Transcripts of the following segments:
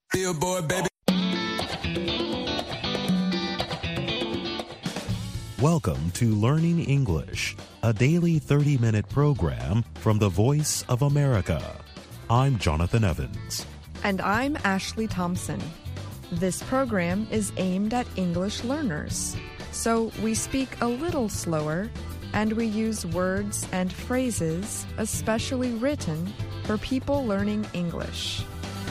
Billboard, baby. Welcome to Learning English, a daily 30-minute program from the Voice of America. I'm Jonathan Evans. And I'm Ashley Thompson. This program is aimed at English learners, so we speak a little slower and we use words and phrases especially written for people learning English.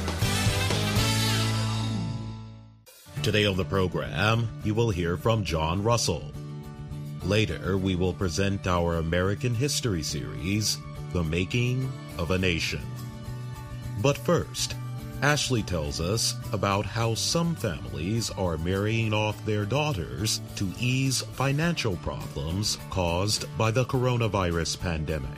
Today on the program, you will hear from John Russell. Later, we will present our American history series, The Making of a Nation. But first, Ashley tells us about how some families are marrying off their daughters to ease financial problems caused by the coronavirus pandemic.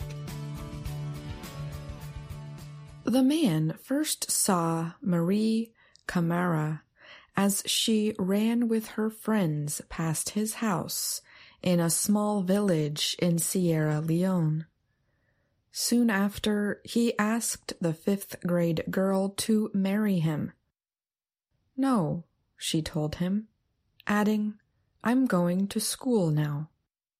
The man first saw Marie Camara as she ran with her friends past his house in a small village in Sierra Leone. Soon after, he asked the fifth-grade girl to marry him. "No," she told him, adding, "I'm going to school now."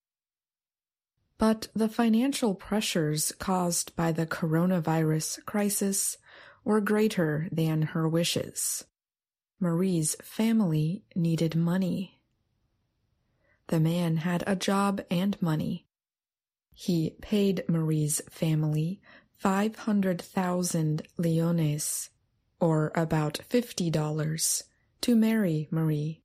But the financial pressures caused by the coronavirus crisis were greater than her wishes. Marie's family needed money. The man had a job and money. He paid Marie's family 500,000 leones, or about $50, to marry Marie.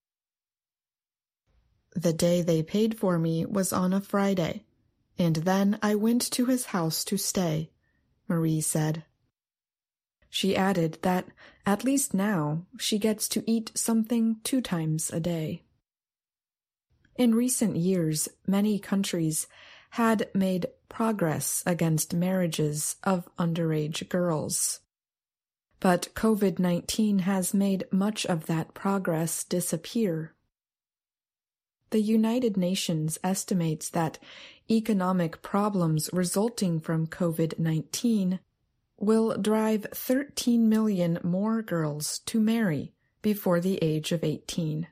"The day they paid for me was on a Friday, and then I went to his house to stay," Marie said. She added that at least now she gets to eat something 2 times a day. In recent years, many countries had made progress against marriages of underage girls. But COVID-19 has made much of that progress disappear. The United Nations estimates that economic problems resulting from COVID-19 will drive 13 million more girls to marry before the age of 18.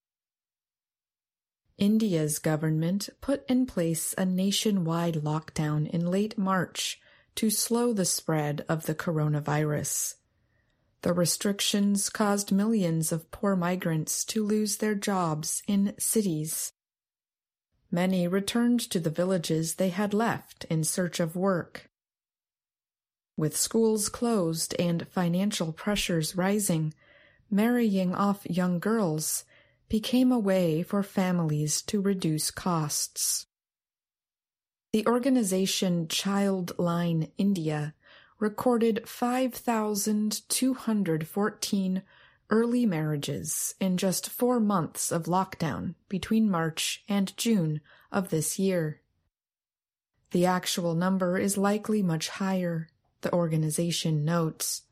India's government put in place a nationwide lockdown in late March to slow the spread of the coronavirus. The restrictions caused millions of poor migrants to lose their jobs in cities. Many returned to the villages they had left in search of work. With schools closed and financial pressures rising, marrying off young girls became a way for families to reduce costs. The organization Childline India recorded 5,214 early marriages in just 4 months of lockdown between March and June of this year. The actual number is likely much higher, the organization notes.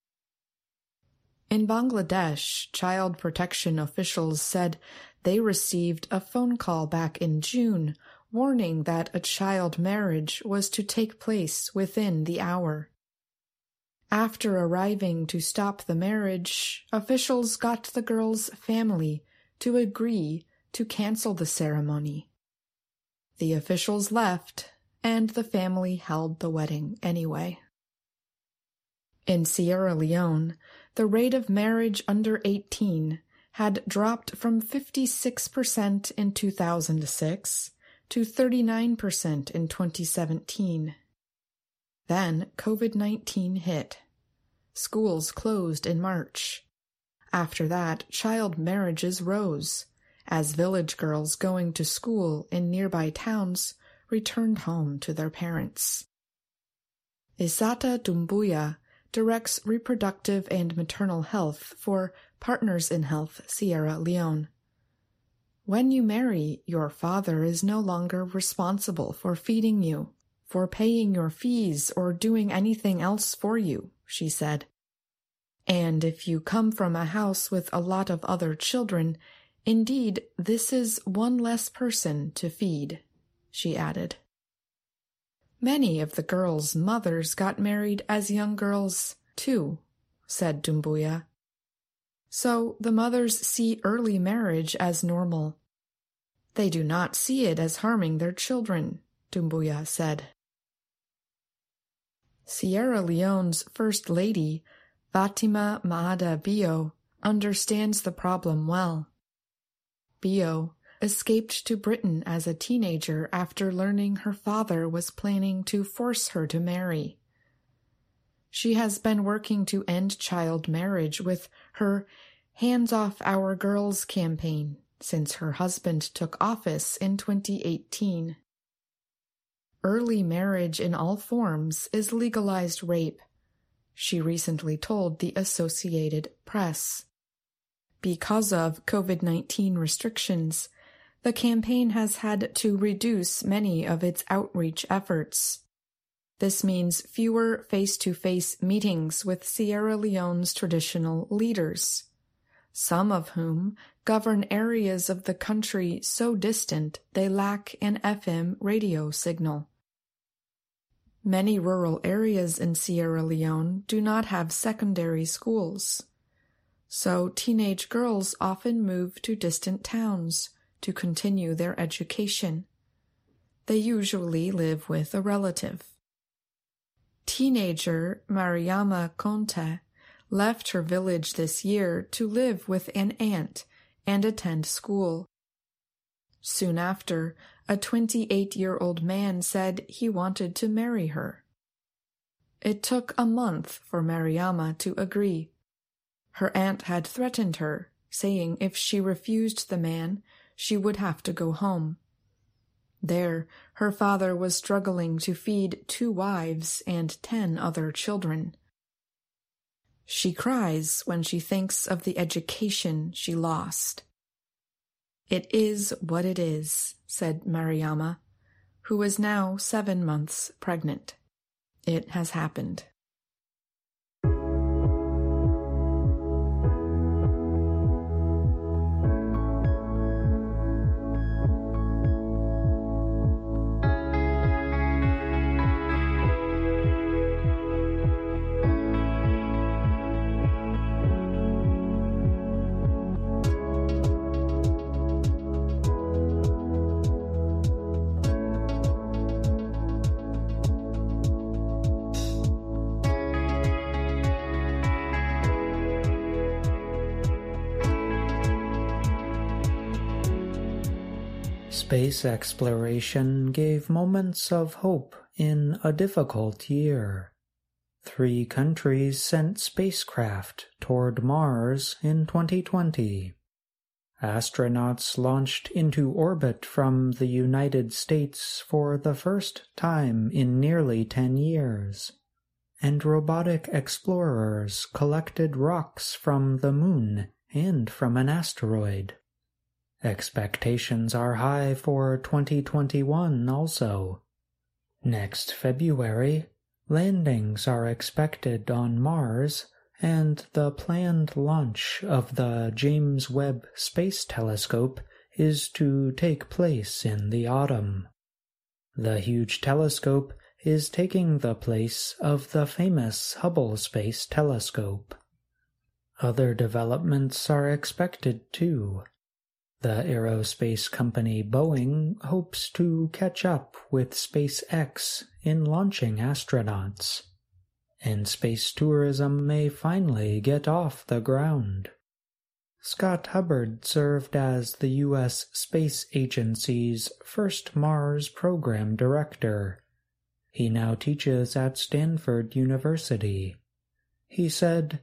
In Bangladesh, child protection officials said they received a phone call back in June warning that a child marriage was to take place within the hour. After arriving to stop the marriage, officials got the girl's family to agree to cancel the ceremony. The officials left, and the family held the wedding anyway. In Sierra Leone, the rate of marriage under 18 had dropped from 56% in 2006 to 39% in 2017. Then COVID-19 hit. Schools closed in March. After that, child marriages rose, as village girls going to school in nearby towns returned home to their parents. Isata Dumbuya directs reproductive and maternal health for Partners in Health Sierra Leone. "When you marry, your father is no longer responsible for feeding you, for paying your fees, or doing anything else for you," she said. "And if you come from a house with a lot of other children, indeed, this is one less person to feed," she added. Many of the girls' mothers got married as young girls, too, said Dumbuya. So the mothers see early marriage as normal. They do not see it as harming their children, Doumbouya said. Sierra Leone's First Lady, Fatima Maada Bio, understands the problem well. Bio escaped to Britain as a teenager after learning her father was planning to force her to marry. She has been working to end child marriage with her Hands Off Our Girls campaign since her husband took office in 2018. Early marriage in all forms is legalized rape, she recently told the Associated Press. Because of COVID-19 restrictions, the campaign has had to reduce many of its outreach efforts. This means fewer face-to-face meetings with Sierra Leone's traditional leaders, some of whom govern areas of the country so distant they lack an FM radio signal. Many rural areas in Sierra Leone do not have secondary schools, so teenage girls often move to distant towns to continue their education. They usually live with a relative. Teenager Mariama Conte left her village this year to live with an aunt and attend school. Soon after, a 28-year-old man said he wanted to marry her. It took a month for Mariama to agree. Her aunt had threatened her, saying if she refused the man, she would have to go home. There, her father was struggling to feed 2 wives and 10 other children. She cries when she thinks of the education she lost. It is what it is, said Mariama, who is now 7 months pregnant. It has happened. Space exploration gave moments of hope in a difficult year. 3 countries sent spacecraft toward Mars in 2020. Astronauts launched into orbit from the United States for the first time in nearly 10 years. And robotic explorers collected rocks from the Moon and from an asteroid. Expectations are high for 2021 also. Next February, landings are expected on Mars, and the planned launch of the James Webb Space Telescope is to take place in the autumn. The huge telescope is taking the place of the famous Hubble Space Telescope. Other developments are expected too. The aerospace company Boeing hopes to catch up with SpaceX in launching astronauts, and space tourism may finally get off the ground. Scott Hubbard served as the U.S. Space Agency's first Mars program director. He now teaches at Stanford University. He said,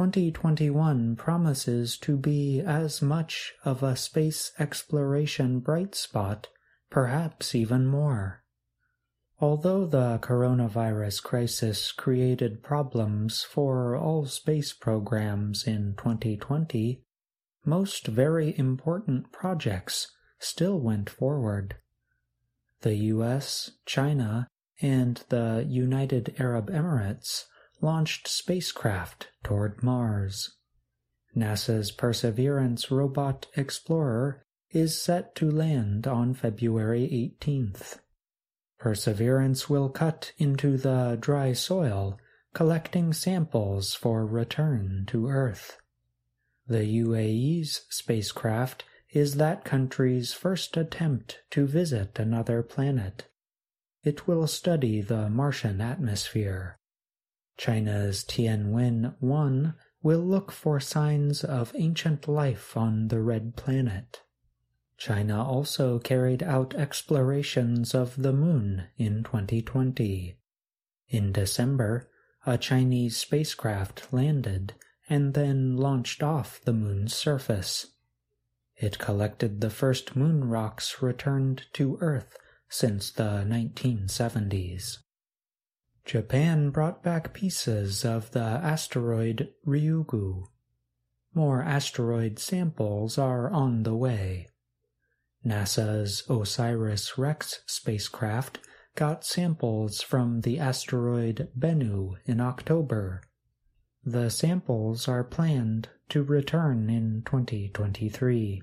2021 promises to be as much of a space exploration bright spot, perhaps even more. Although the coronavirus crisis created problems for all space programs in 2020, most very important projects still went forward. The US, China, and the United Arab Emirates launched spacecraft toward Mars. NASA's Perseverance robot explorer is set to land on February 18th. Perseverance will cut into the dry soil, collecting samples for return to Earth. The UAE's spacecraft is that country's first attempt to visit another planet. It will study the Martian atmosphere. China's Tianwen-1 will look for signs of ancient life on the Red Planet. China also carried out explorations of the Moon in 2020. In December, a Chinese spacecraft landed and then launched off the Moon's surface. It collected the first moon rocks returned to Earth since the 1970s. Japan brought back pieces of the asteroid Ryugu. More asteroid samples are on the way. NASA's OSIRIS-REx spacecraft got samples from the asteroid Bennu in October. The samples are planned to return in 2023.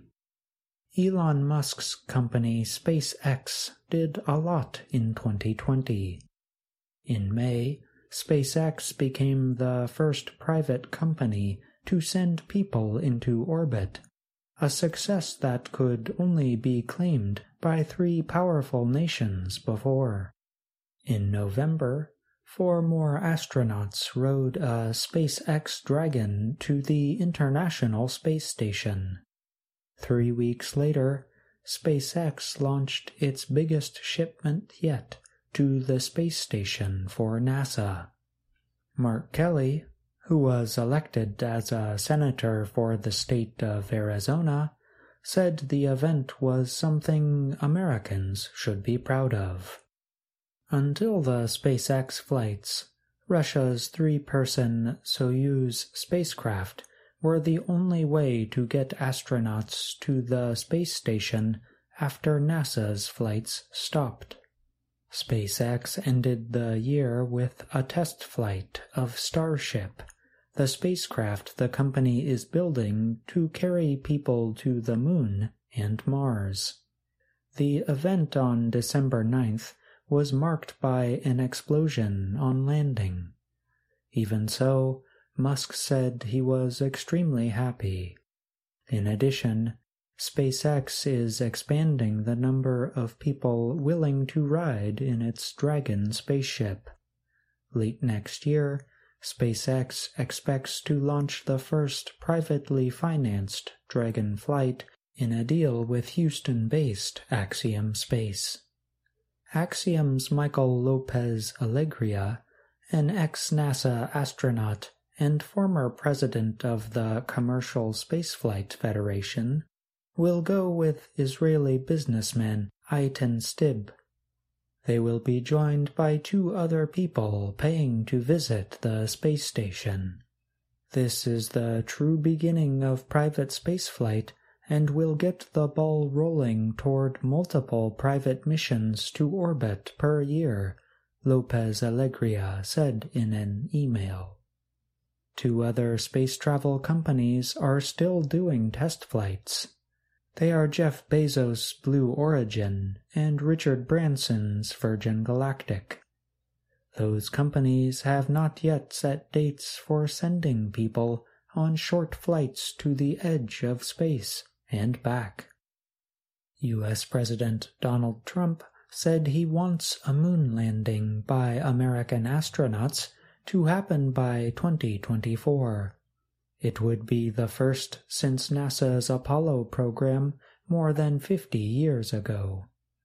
Elon Musk's company SpaceX did a lot in 2020. In May, SpaceX became the first private company to send people into orbit, a success that could only be claimed by 3 powerful nations before. In November, 4 more astronauts rode a SpaceX Dragon to the International Space Station. 3 weeks later, SpaceX launched its biggest shipment yet to the space station for NASA. Mark Kelly, who was elected as a senator for the state of Arizona, said the event was something Americans should be proud of. Until the SpaceX flights, Russia's 3-person Soyuz spacecraft were the only way to get astronauts to the space station after NASA's flights stopped. SpaceX ended the year with a test flight of Starship, the spacecraft the company is building to carry people to the Moon and Mars. The event on December 9th was marked by an explosion on landing. Even so, Musk said he was extremely happy. In addition, SpaceX is expanding the number of people willing to ride in its Dragon spaceship. Late next year, SpaceX expects to launch the first privately financed Dragon flight in a deal with Houston-based Axiom Space. Axiom's Michael Lopez Alegria, an ex-NASA astronaut and former president of the Commercial Spaceflight Federation, will go with Israeli businessman Eitan Stib. They will be joined by 2 other people paying to visit the space station. This is the true beginning of private spaceflight and will get the ball rolling toward multiple private missions to orbit per year, Lopez Alegria said in an email. 2 other space travel companies are still doing test flights. They are Jeff Bezos' Blue Origin and Richard Branson's Virgin Galactic. Those companies have not yet set dates for sending people on short flights to the edge of space and back. U.S. President Donald Trump said he wants a moon landing by American astronauts to happen by 2024. It would be the first since NASA's Apollo program more than 50 years ago.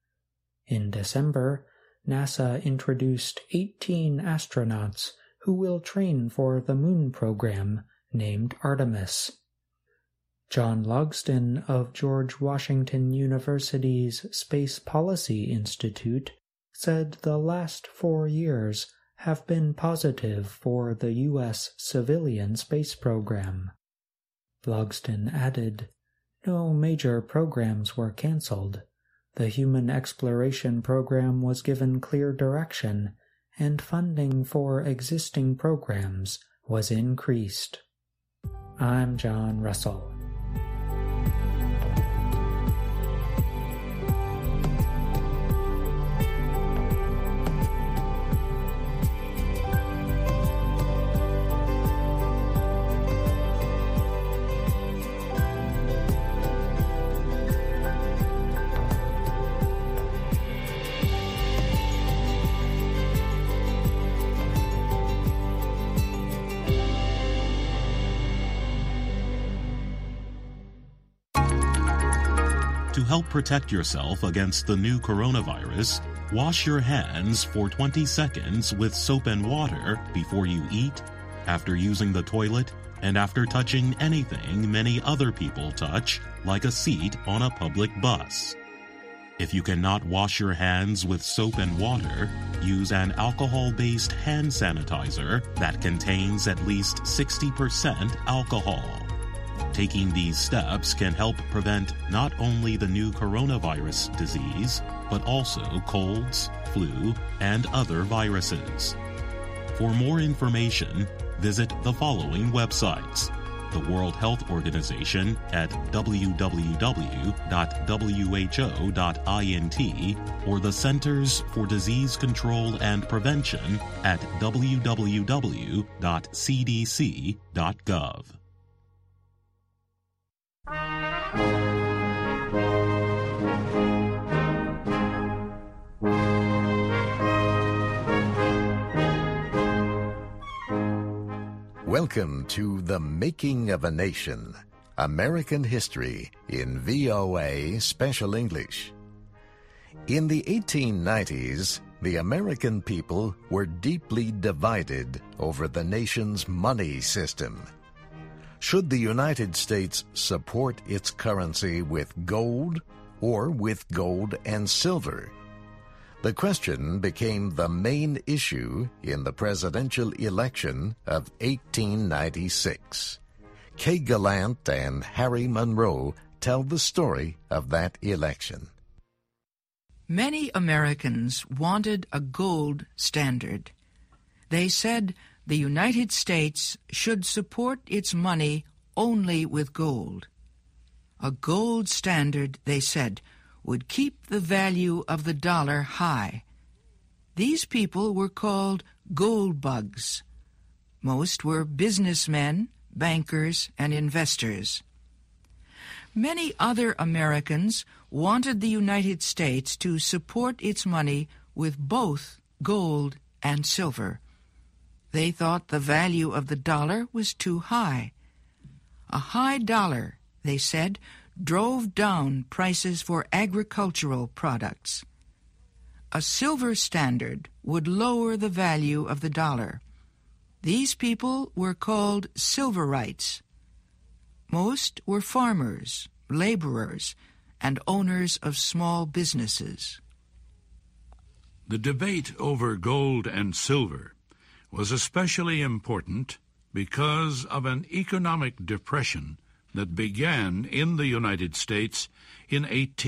In December, NASA introduced 18 astronauts who will train for the moon program named Artemis. John Logsdon of George Washington University's Space Policy Institute said the last 4 years have been positive for the U.S. civilian space program. Logsdon added, "No major programs were canceled. The Human Exploration Program was given clear direction, and funding for existing programs was increased." I'm John Russell. To help protect yourself against the new coronavirus, wash your hands for 20 seconds with soap and water before you eat, after using the toilet, and after touching anything many other people touch, like a seat on a public bus. If you cannot wash your hands with soap and water, use an alcohol-based hand sanitizer that contains at least 60% alcohol. Taking these steps can help prevent not only the new coronavirus disease, but also colds, flu, and other viruses. For more information, visit the following websites: the World Health Organization at www.who.int, or the Centers for Disease Control and Prevention at www.cdc.gov. Welcome to The Making of a Nation, American History in VOA Special English. In the 1890s, the American people were deeply divided over the nation's money system. Should the United States support its currency with gold or with gold and silver? The question became the main issue in the presidential election of 1896. Kay Gallant and Harry Monroe tell the story of that election. Many Americans wanted a gold standard. They said the United States should support its money only with gold. A gold standard, they said, would keep the value of the dollar high. These people were called gold bugs. Most were businessmen, bankers, and investors. Many other Americans wanted the United States to support its money with both gold and silver. They thought the value of the dollar was too high. A high dollar, they said, drove down prices for agricultural products. A silver standard would lower the value of the dollar. These people were called silverites. Most were farmers, laborers, and owners of small businesses. The debate over gold and silver was especially important because of an economic depression that began in the United States in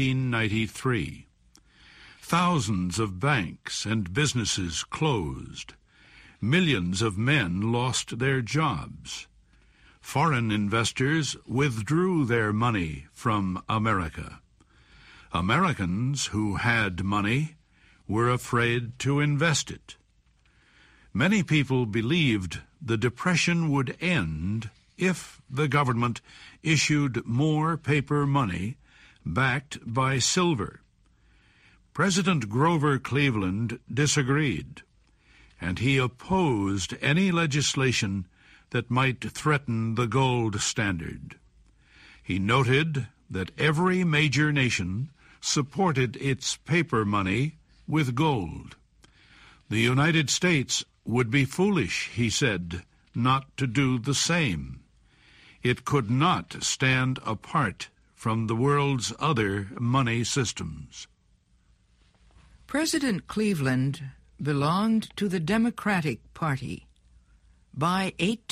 1893. Thousands of banks and businesses closed. Millions of men lost their jobs. Foreign investors withdrew their money from America. Americans who had money were afraid to invest it. Many people believed the Depression would end if the government issued more paper money backed by silver. President Grover Cleveland disagreed, and he opposed any legislation that might threaten the gold standard. He noted that every major nation supported its paper money with gold. The United States would be foolish, he said, not to do the same. It could not stand apart from the world's other money systems. President Cleveland belonged to the Democratic Party. By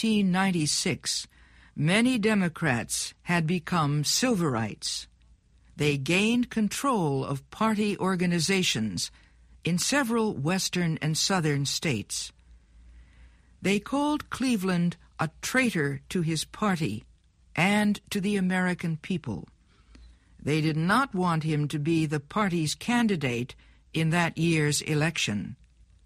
1896, many Democrats had become silverites. They gained control of party organizations in several western and southern states. They called Cleveland a traitor to his party and to the American people. They did not want him to be the party's candidate in that year's election.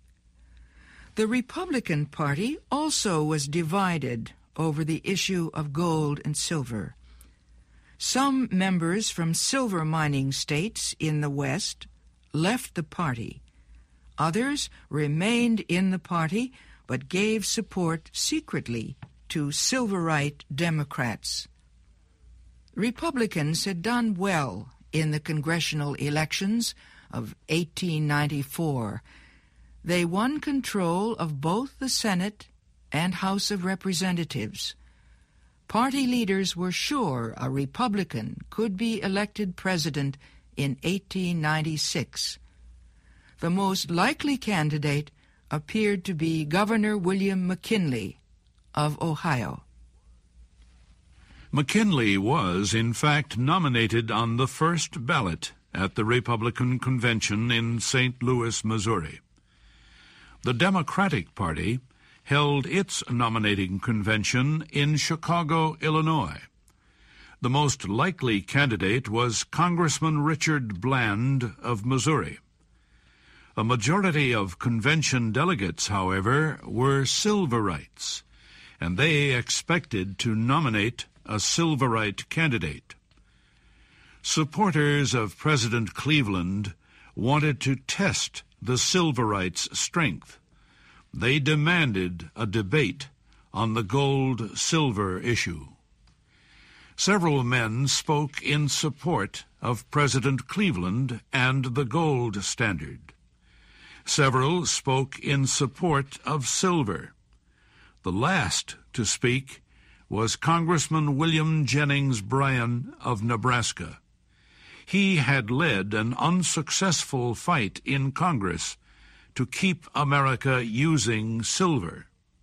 The Republican Party also was divided over the issue of gold and silver. Some members from silver mining states in the West left the party. Others remained in the party but gave support secretly to silverite Democrats. Republicans had done well in the congressional elections of 1894. They won control of both the Senate and House of Representatives. Party leaders were sure a Republican could be elected president in 1896. The most likely candidate appeared to be Governor William McKinley of Ohio. McKinley was, in fact, nominated on the first ballot at the Republican Convention in St. Louis, Missouri. The Democratic Party held its nominating convention in Chicago, Illinois. The most likely candidate was Congressman Richard Bland of Missouri. A majority of convention delegates, however, were Silverites, and they expected to nominate a Silverite candidate. Supporters of President Cleveland wanted to test the Silverites' strength. They demanded a debate on the gold-silver issue. Several men spoke in support of President Cleveland and the gold standard. Several spoke in support of silver. The last to speak was Congressman William Jennings Bryan of Nebraska. He had led an unsuccessful fight in Congress to keep America using silver.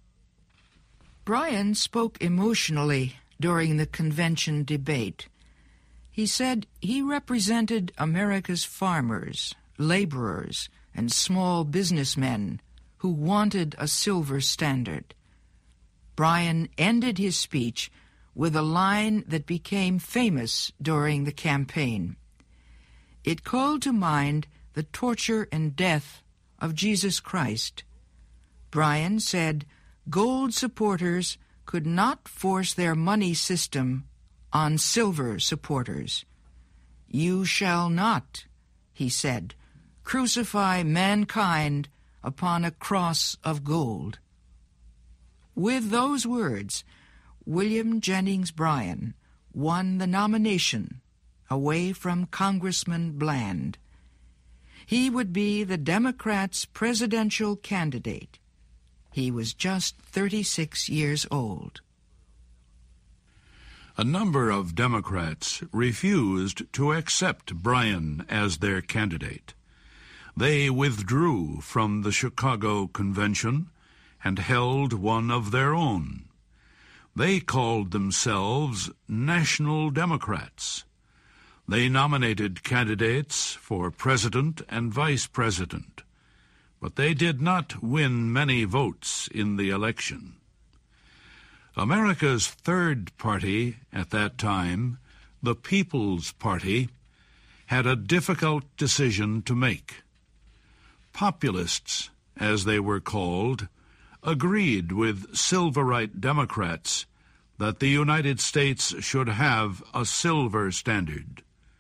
Bryan spoke emotionally during the convention debate. He said he represented America's farmers, laborers, and small businessmen who wanted a silver standard. Bryan ended his speech with a line that became famous during the campaign. It called to mind the torture and death of Jesus Christ. Bryan said gold supporters could not force their money system on silver supporters. "You shall not," he said, "crucify mankind upon a cross of gold." With those words, William Jennings Bryan won the nomination away from Congressman Bland. He would be the Democrats' presidential candidate. He was just 36 years old. A number of Democrats refused to accept Bryan as their candidate. They withdrew from the Chicago Convention and held one of their own. They called themselves National Democrats. They nominated candidates for president and vice president, but they did not win many votes in the election. America's third party at that time, the People's Party, had a difficult decision to make. Populists, as they were called, agreed with Silverite Democrats that the United States should have a silver standard.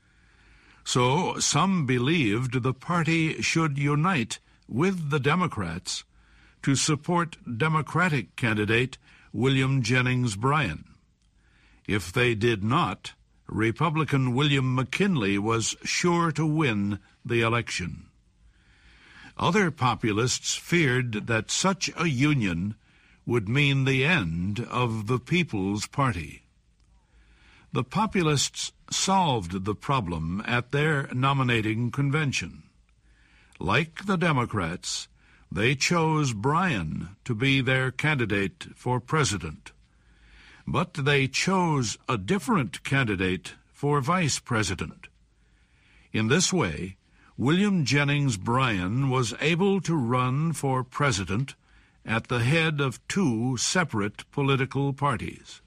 So some believed the party should unite with the Democrats to support Democratic candidate William Jennings Bryan. If they did not, Republican William McKinley was sure to win the election. Other populists feared that such a union would mean the end of the People's Party. The populists solved the problem at their nominating convention. Like the Democrats, they chose Bryan to be their candidate for president. But they chose a different candidate for vice president. In this way, William Jennings Bryan was able to run for president at the head of two separate political parties.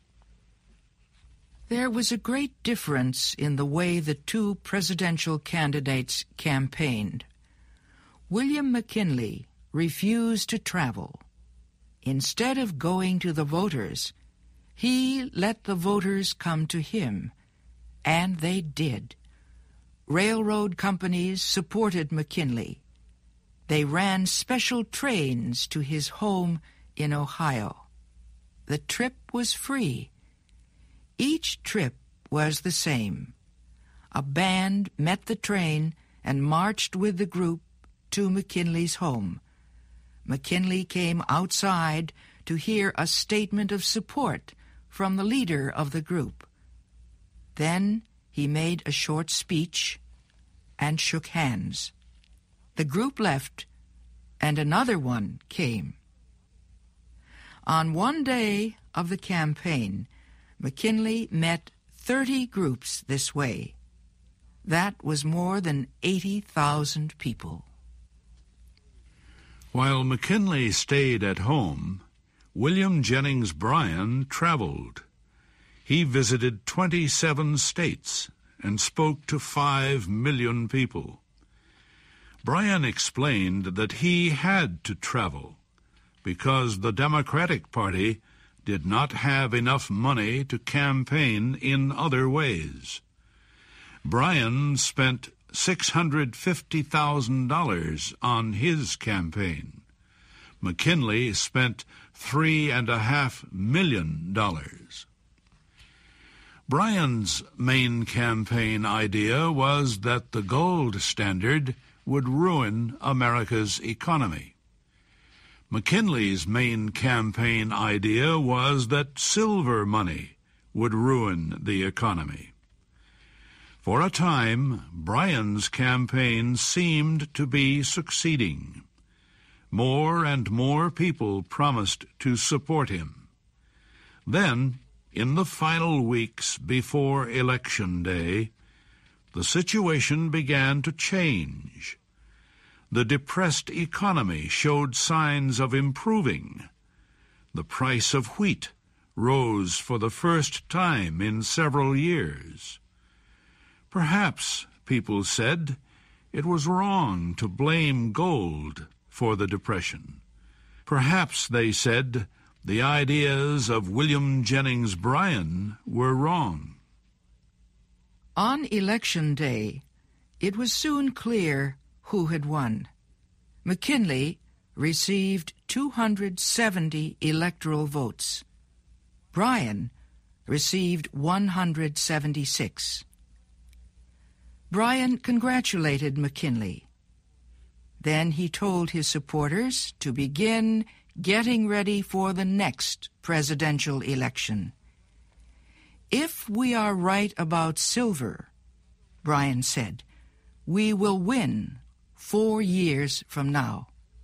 There was a great difference in the way the two presidential candidates campaigned. William McKinley refused to travel. Instead of going to the voters, he let the voters come to him, and they did. Railroad companies supported McKinley. They ran special trains to his home in Ohio. The trip was free. Each trip was the same. a band met the train and marched with the group to McKinley's home. McKinley came outside to hear a statement of support from the leader of the group. Then he made a short speech and shook hands. The group left, and another one came. On one day of the campaign, McKinley met 30 groups this way. That was more than 80,000 people. While McKinley stayed at home, William Jennings Bryan traveled. He visited 27 states and spoke to 5 million people. Bryan explained that he had to travel because the Democratic Party did not have enough money to campaign in other ways. Bryan spent $650,000 on his campaign. McKinley spent $3.5 million. Bryan's main campaign idea was that the gold standard would ruin America's economy. McKinley's main campaign idea was that silver money would ruin the economy. For a time, Bryan's campaign seemed to be succeeding. More and more people promised to support him. Then, in the final weeks before Election Day, the situation began to change. The depressed economy showed signs of improving. The price of wheat rose for the first time in several years. Perhaps, people said, it was wrong to blame gold for the Depression. Perhaps, they said, the ideas of William Jennings Bryan were wrong. On Election Day, it was soon clear who had won. McKinley received 270 electoral votes. Bryan received 176. Bryan congratulated McKinley. Then he told his supporters to begin getting ready for the next presidential election. If we are right about silver, Bryan said, we will win 4 years from now.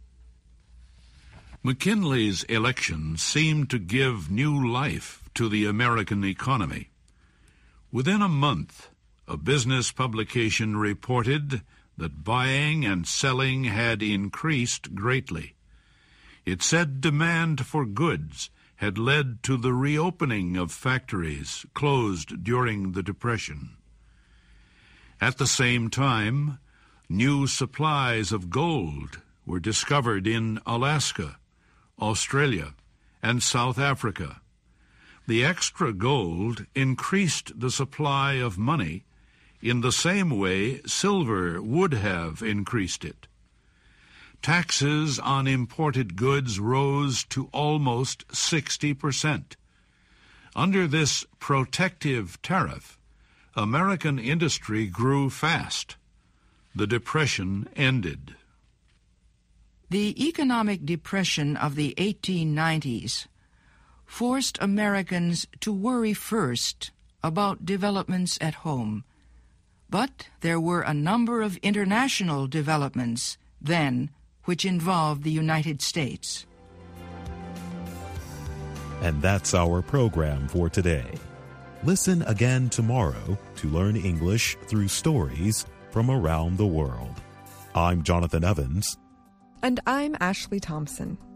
McKinley's election seemed to give new life to the American economy. Within a month, a business publication reported that buying and selling had increased greatly. It said demand for goods had led to the reopening of factories closed during the Depression. At the same time, new supplies of gold were discovered in Alaska, Australia, and South Africa. The extra gold increased the supply of money in the same way silver would have increased it. Taxes on imported goods rose to almost 60%. Under this protective tariff, American industry grew fast. The Depression ended. The economic depression of the 1890s forced Americans to worry first about developments at home. But there were a number of international developments then which involved the United States. And that's our program for today. Listen again tomorrow to learn English through stories from around the world. I'm Jonathan Evans. And I'm Ashley Thompson.